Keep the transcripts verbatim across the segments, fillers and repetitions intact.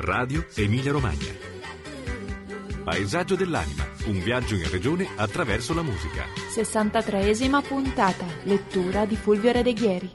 Radio Emilia Romagna. Paesaggio dell'anima, un viaggio in regione attraverso la musica. sessantatreesima puntata, lettura di Fulvio Redeghieri.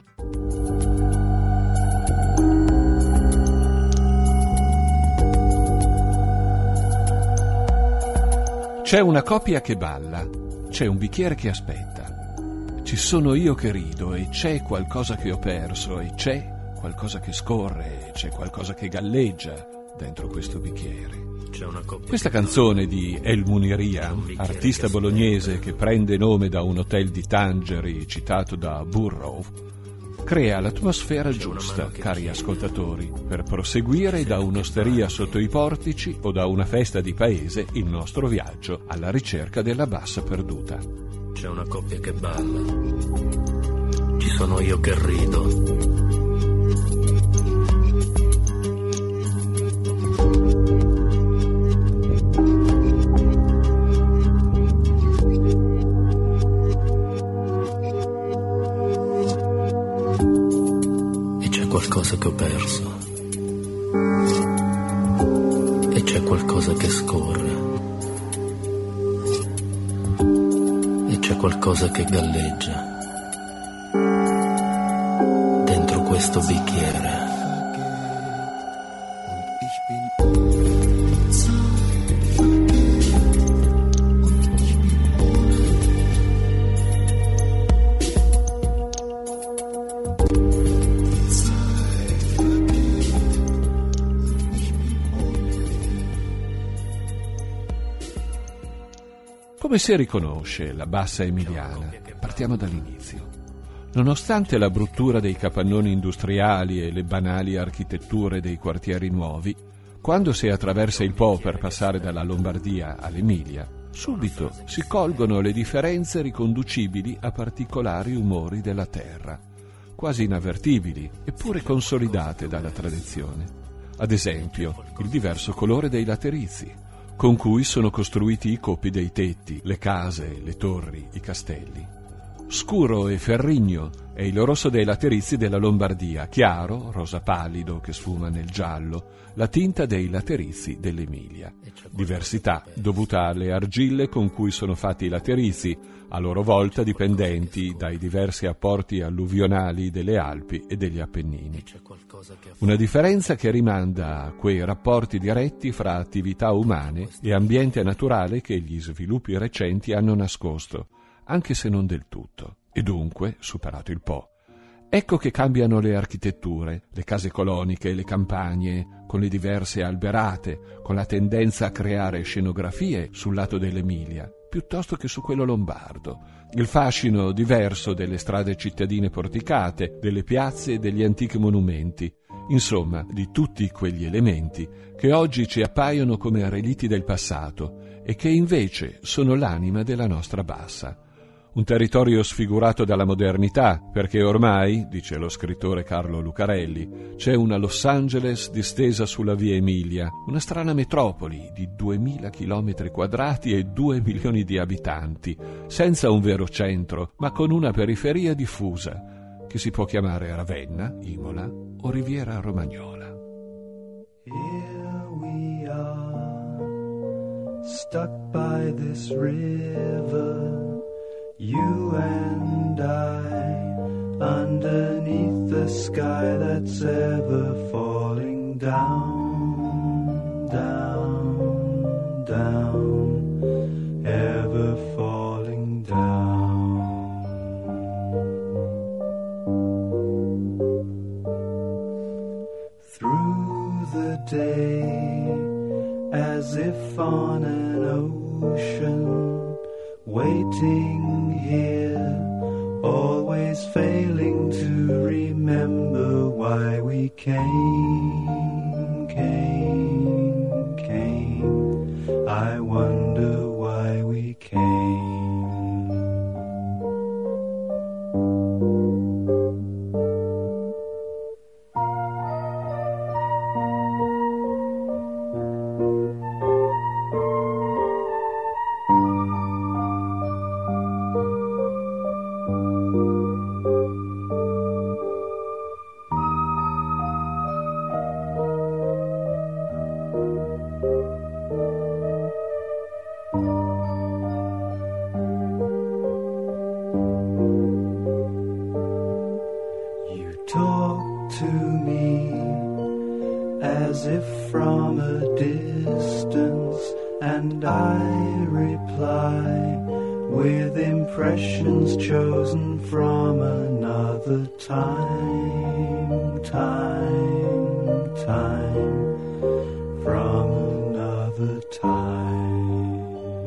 C'è una coppia che balla, c'è un bicchiere che aspetta. Ci sono io che rido e c'è qualcosa che ho perso e c'è qualcosa che scorre e c'è qualcosa che galleggia dentro questo bicchiere. Questa canzone di El Muniria, artista bolognese che prende nome da un hotel di Tangeri citato da Burrow, crea l'atmosfera giusta, cari ascoltatori, per proseguire da un'osteria sotto i portici o da una festa di paese il nostro viaggio alla ricerca della bassa perduta. C'è una coppia che balla, ci sono io che rido. Qualcosa che ho perso e c'è qualcosa che scorre e c'è qualcosa che galleggia dentro questo bicchiere. Come si riconosce la bassa emiliana? Partiamo dall'inizio. Nonostante la bruttura dei capannoni industriali e le banali architetture dei quartieri nuovi, quando si attraversa il Po per passare dalla Lombardia all'Emilia, subito si colgono le differenze riconducibili a particolari umori della terra, quasi inavvertibili, eppure consolidate dalla tradizione. Ad esempio, il diverso colore dei laterizi, con cui sono costruiti i coppi dei tetti, le case, le torri, i castelli. Scuro e ferrigno è il rosso dei laterizi della Lombardia, chiaro, rosa pallido che sfuma nel giallo, la tinta dei laterizi dell'Emilia. Diversità dovuta alle argille con cui sono fatti i laterizi, a loro volta dipendenti dai diversi apporti alluvionali delle Alpi e degli Appennini. Una differenza che rimanda a quei rapporti diretti fra attività umane e ambiente naturale che gli sviluppi recenti hanno nascosto, anche se non del tutto, e dunque superato il Po. Ecco che cambiano le architetture, le case coloniche, le campagne, con le diverse alberate, con la tendenza a creare scenografie sul lato dell'Emilia, piuttosto che su quello lombardo. Il fascino diverso delle strade cittadine porticate, delle piazze e degli antichi monumenti, insomma, di tutti quegli elementi che oggi ci appaiono come relitti del passato e che invece sono l'anima della nostra bassa. Un territorio sfigurato dalla modernità, perché ormai, dice lo scrittore Carlo Lucarelli, c'è una Los Angeles distesa sulla via Emilia, una strana metropoli di duemila chilometri quadrati e due milioni di abitanti, senza un vero centro, ma con una periferia diffusa, che si può chiamare Ravenna, Imola o Riviera Romagnola. Here we are, stuck by this river. You and I, underneath the sky that's ever falling down, down, down, ever falling down. Through the day, as if on an ocean, waiting here, always failing to remember why we came, came, came. I wonder why we came. talk to me as if from a distance, and I reply with impressions chosen from another time, time, time, from another time.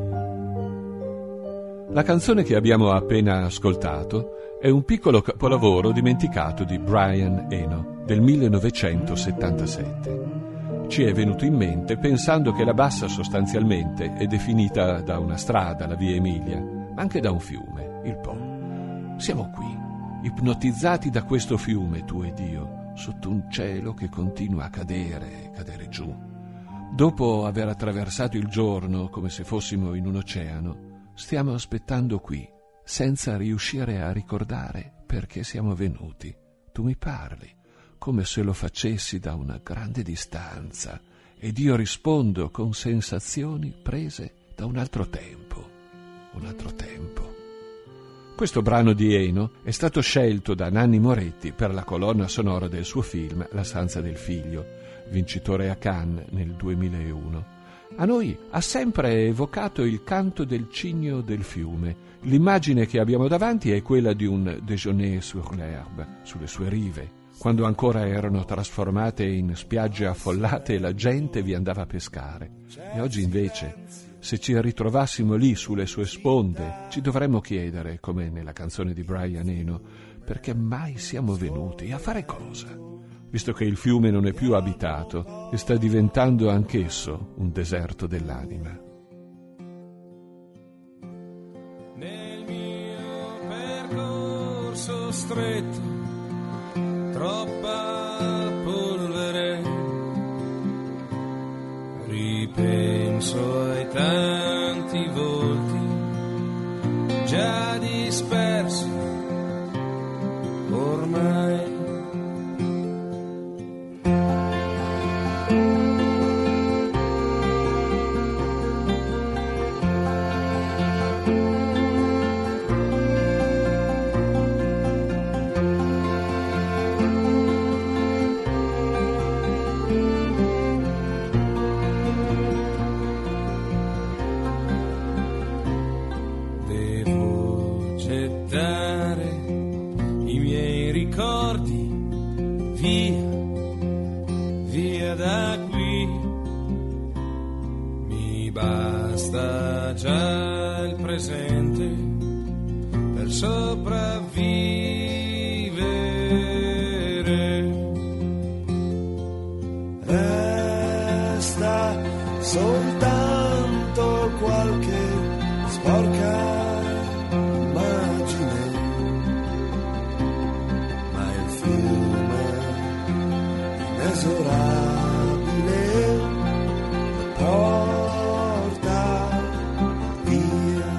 La canzone che abbiamo appena ascoltato è un piccolo capolavoro dimenticato di Brian Eno del millenovecentosettantasette. Ci è venuto in mente pensando che la bassa sostanzialmente è definita da una strada, la via Emilia, ma anche da un fiume, il Po. Siamo qui, ipnotizzati da questo fiume, tu ed io, sotto un cielo che continua a cadere, cadere giù. Dopo aver attraversato il giorno come se fossimo in un oceano, stiamo aspettando qui, senza riuscire a ricordare perché siamo venuti. Tu mi parli come se lo facessi da una grande distanza, ed io rispondo con sensazioni prese da un altro tempo, un altro tempo. Questo brano di Eno è stato scelto da Nanni Moretti per la colonna sonora del suo film La stanza del figlio, vincitore a Cannes nel duemilauno. A noi ha sempre evocato il canto del cigno del fiume. L'immagine che abbiamo davanti è quella di un déjeuner sur l'herbe, sulle sue rive, quando ancora erano trasformate in spiagge affollate e la gente vi andava a pescare. E oggi invece, se ci ritrovassimo lì sulle sue sponde, ci dovremmo chiedere, come nella canzone di Brian Eno, perché mai siamo venuti, a fare cosa? Visto che il fiume non è più abitato e sta diventando anch'esso un deserto dell'anima. Nel mio percorso stretto, troppa polvere, ripenso ai tanti volti già dispersi ormai. Via, via da qui, mi basta già il presente per sopravvivere. Resta soltanto qualche sporca immagine, ma il fiume inesorabile porta via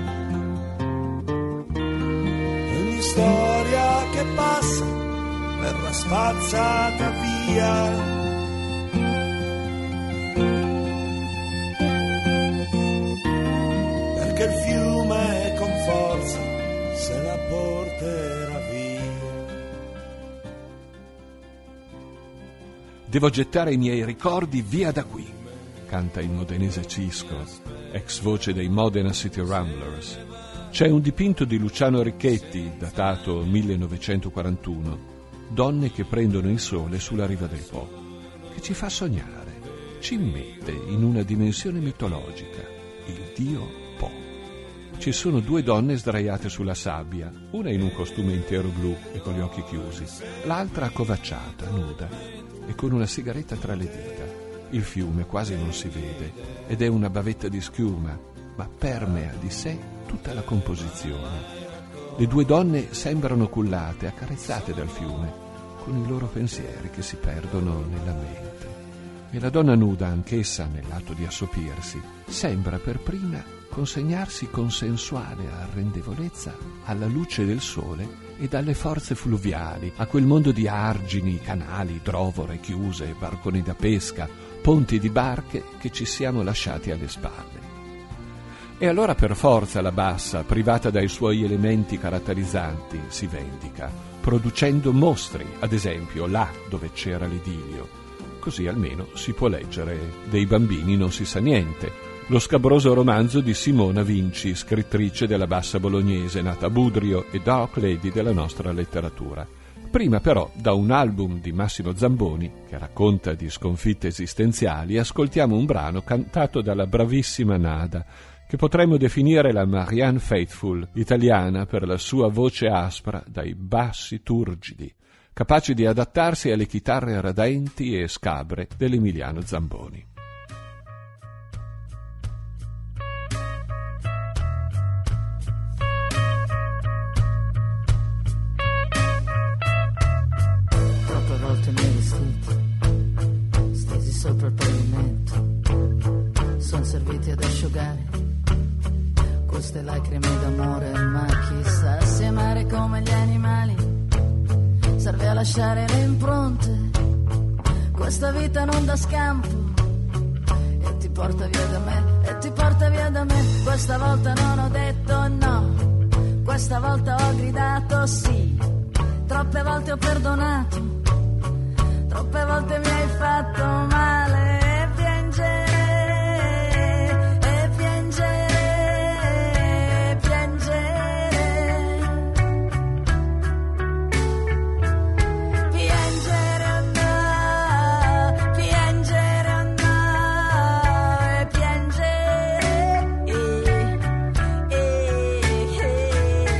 ogni storia che passa, verrà spazzata via. Perché il fiume con forza se la porterà via. Devo gettare i miei ricordi via da qui, canta il modenese Cisco, ex voce dei Modena City Ramblers. C'è un dipinto di Luciano Richetti, datato millenovecentoquarantuno, Donne che prendono il sole sulla riva del Po, che ci fa sognare, ci mette in una dimensione mitologica, il dio Po. Ci sono due donne sdraiate sulla sabbia, una in un costume intero blu e con gli occhi chiusi, l'altra accovacciata, nuda, e con una sigaretta tra le dita. Il fiume quasi non si vede ed è una bavetta di schiuma, ma permea di sé tutta la composizione. Le due donne sembrano cullate, accarezzate dal fiume, con i loro pensieri che si perdono nella mente. E la donna nuda, anch'essa nell'atto di assopirsi, sembra per prima consegnarsi con sensuale arrendevolezza alla luce del sole e dalle forze fluviali, a quel mondo di argini, canali, idrovore chiuse, barconi da pesca, ponti di barche che ci siamo lasciati alle spalle. E allora per forza la bassa, privata dai suoi elementi caratterizzanti, si vendica, producendo mostri, ad esempio là dove c'era l'idillio. Così almeno si può leggere Dei bambini non si sa niente, lo scabroso romanzo di Simona Vinci, scrittrice della Bassa Bolognese, nata a Budrio e dark lady della nostra letteratura. Prima però, da un album di Massimo Zamboni, che racconta di sconfitte esistenziali, ascoltiamo un brano cantato dalla bravissima Nada, che potremmo definire la Marianne Faithfull italiana per la sua voce aspra dai bassi turgidi, capaci di adattarsi alle chitarre radenti e scabre dell'Emiliano Zamboni. Troppe volte mi hai vestiti, stesi sopra il pavimento, son serviti ad asciugare queste lacrime d'amore, ma chissà se amare come gli animali serve a lasciare le impronte. Questa vita non dà scampo e ti porta via da me, e ti porta via da me. Questa volta non ho detto no, questa volta ho gridato sì. Troppe volte ho perdonato, troppe volte mi hai fatto male. E piangere, e piangere, e piangere, piangere no, piangere no, e piangere, e, e, e,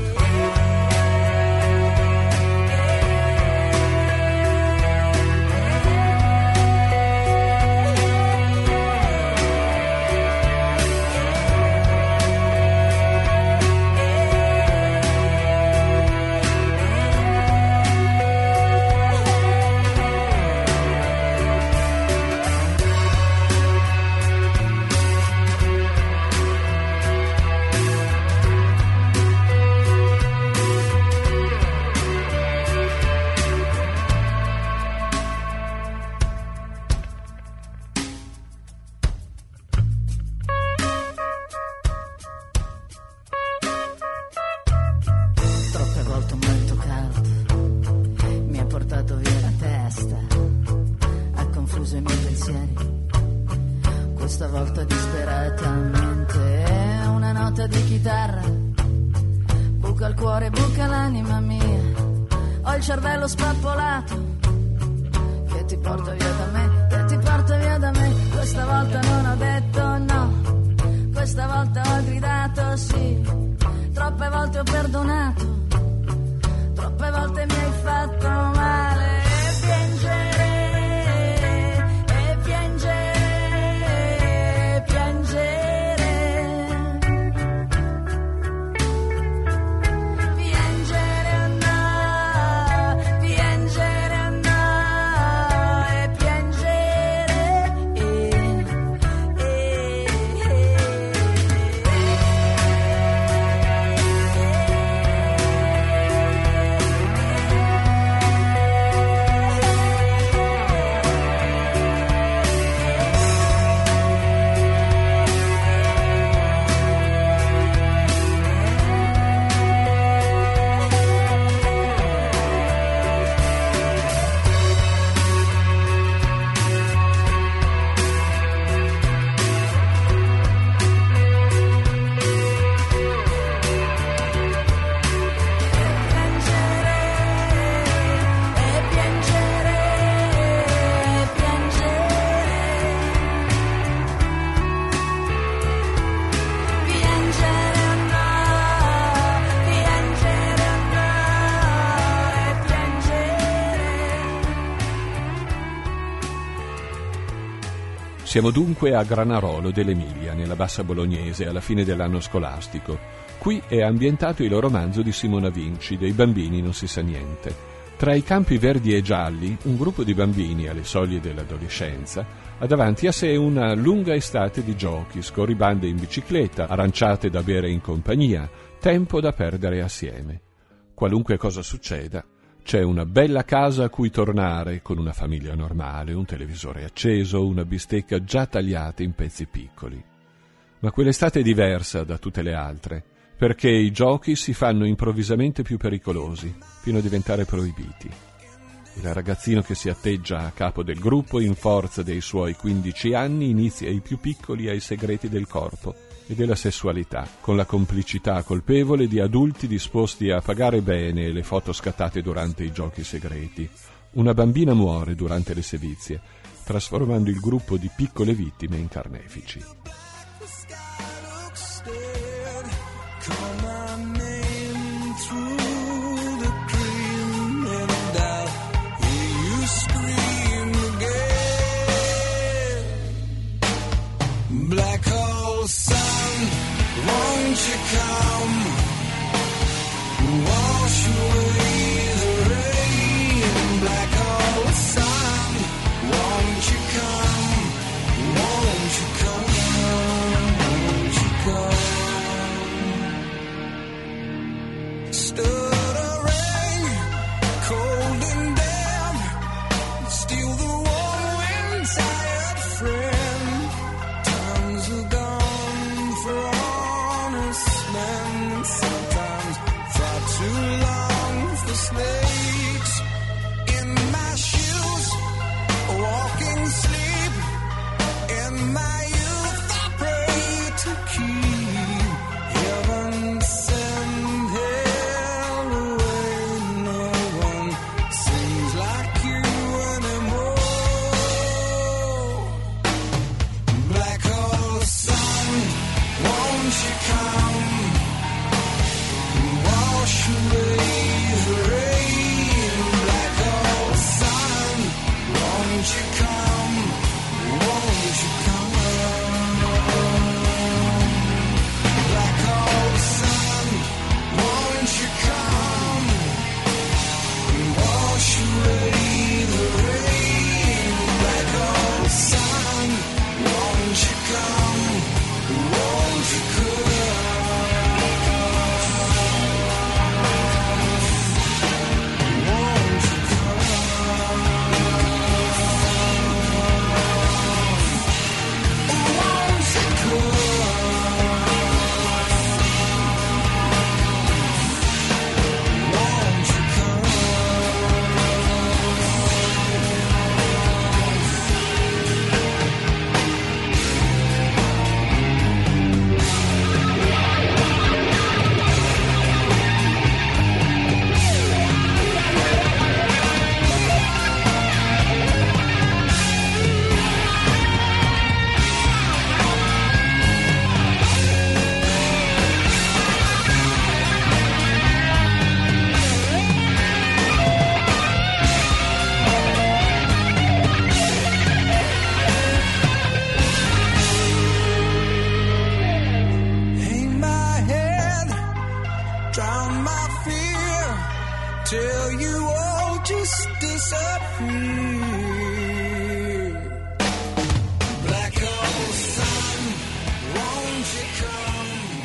troppe volte un vento caldo mi ha portato via la testa, ha confuso i miei pensieri. Questa volta disperatamente una nota di chitarra buca il cuore, buca l'anima mia. Ho il cervello spappolato che ti porta via da me, che ti porta via da me. Questa volta non ho detto no, questa volta ho gridato sì. Troppe volte ho perdonato, troppe volte mi hai fatto male. E piangere, e piangere, e piangere, piangere no, piangere no, e piangere, e, e, e. Siamo dunque a Granarolo dell'Emilia, nella Bassa Bolognese, alla fine dell'anno scolastico. Qui è ambientato il romanzo di Simona Vinci, Dei bambini non si sa niente. Tra i campi verdi e gialli, un gruppo di bambini alle soglie dell'adolescenza ha davanti a sé una lunga estate di giochi, scorribande in bicicletta, aranciate da bere in compagnia, tempo da perdere assieme. Qualunque cosa succeda, c'è una bella casa a cui tornare con una famiglia normale, un televisore acceso, una bistecca già tagliata in pezzi piccoli. Ma quell'estate è diversa da tutte le altre, perché i giochi si fanno improvvisamente più pericolosi, fino a diventare proibiti. Il ragazzino che si atteggia a capo del gruppo in forza dei suoi quindici anni inizia ai più piccoli ai segreti del corpo e della sessualità, con la complicità colpevole di adulti disposti a pagare bene le foto scattate durante i giochi segreti. Una bambina muore durante le sevizie, trasformando il gruppo di piccole vittime in carnefici. Black hole sun, won't you come, wash away the rain. Black hole sun, won't you come, won't you come, won't you come. Stood a rain, cold and damp, steal the warm wind, tired friend. Too long for snakes in my shoes, walking sleep in my youth. I pray to keep heaven send hell away. No one seems like you anymore. Black hole sun, won't you come? Wash away the rain. Black hole sun, won't you come, won't you come? Black hole sun, won't you come, wash away the rain. Black hole sun, won't you come, won't you come? Till you all just disappear. Black hole sun, won't you come?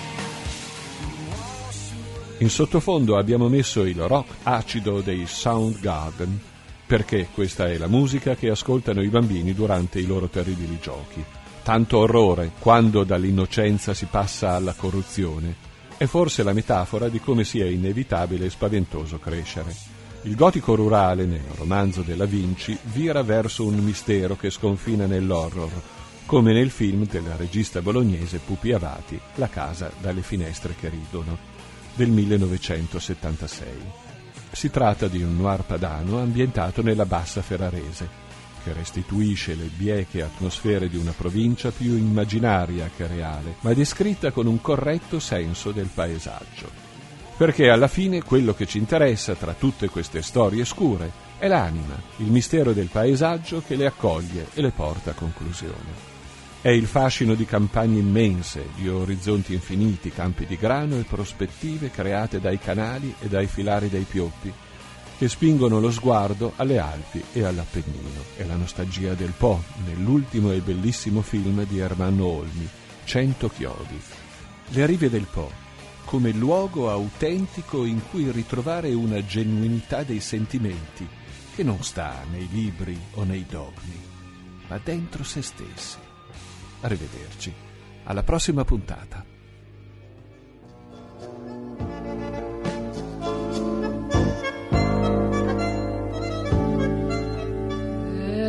In sottofondo abbiamo messo il rock acido dei Soundgarden, perché questa è la musica che ascoltano i bambini durante i loro terribili giochi. Tanto orrore quando dall'innocenza si passa alla corruzione. È forse la metafora di come sia inevitabile e spaventoso crescere. Il gotico rurale, nel romanzo della Vinci, vira verso un mistero che sconfina nell'horror, come nel film del regista bolognese Pupi Avati, La casa dalle finestre che ridono, del millenovecentosettantasei. Si tratta di un noir padano ambientato nella bassa ferrarese, che restituisce le bieche atmosfere di una provincia più immaginaria che reale, ma descritta con un corretto senso del paesaggio. Perché alla fine quello che ci interessa tra tutte queste storie scure è l'anima, il mistero del paesaggio che le accoglie e le porta a conclusione. È il fascino di campagne immense, di orizzonti infiniti, campi di grano e prospettive create dai canali e dai filari dei pioppi, che spingono lo sguardo alle Alpi e all'Appennino. È la nostalgia del Po, nell'ultimo e bellissimo film di Ermanno Olmi, Cento chiodi. Le rive del Po, come luogo autentico in cui ritrovare una genuinità dei sentimenti che non sta nei libri o nei dogmi, ma dentro se stessi. Arrivederci, alla prossima puntata.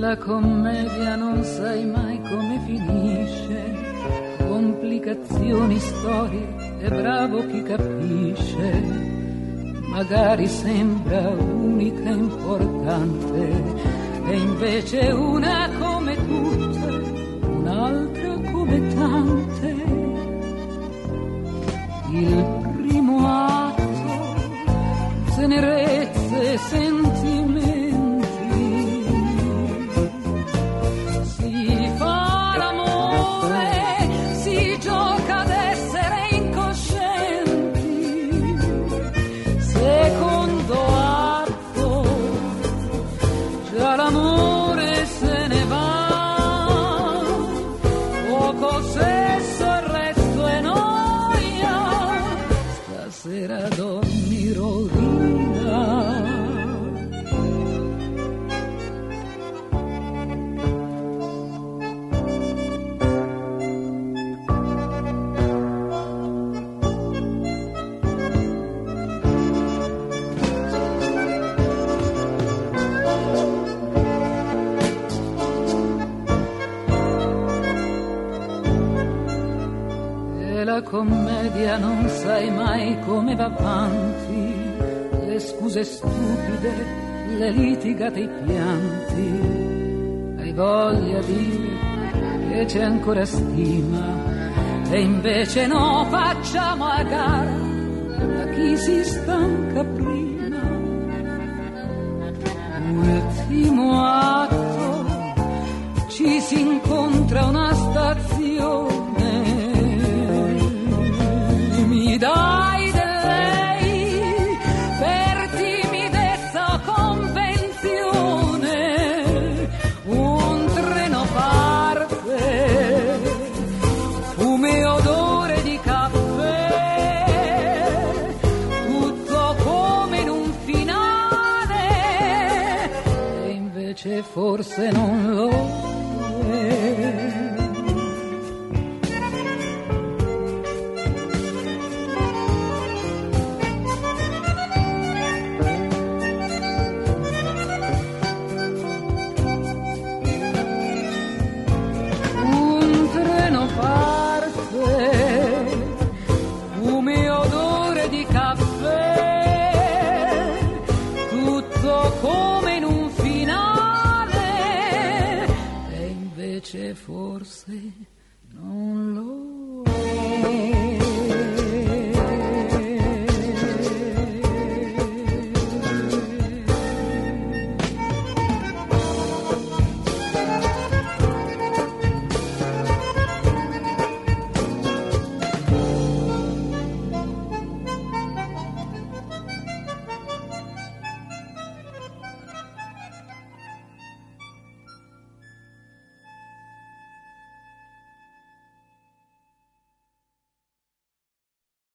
la commedia non sai mai come finisce, complicazioni, storie, è bravo chi capisce, magari sembra unica, importante, e invece una come tutte, un'altra come tante. Il primo atto, tenerezze e sentimenti, si fa l'amore, si gioca ad essere incoscienti. Secondo atto, già l'amore se ne va, poco sesso, il resto è noia, stasera dormirò via. La commedia non sai mai come va avanti, le scuse stupide, le litigate, i pianti. Hai voglia di dire che c'è ancora stima, e invece no, facciamo a gara a chi si stanca prima. Ultimo atto, ci si incontra a una stazione, mi dai del lei per timidezza o convenzione, un treno parte, fume e odore di caffè, tutto come in un finale, e invece forse non lo è. Come in un finale, e invece forse non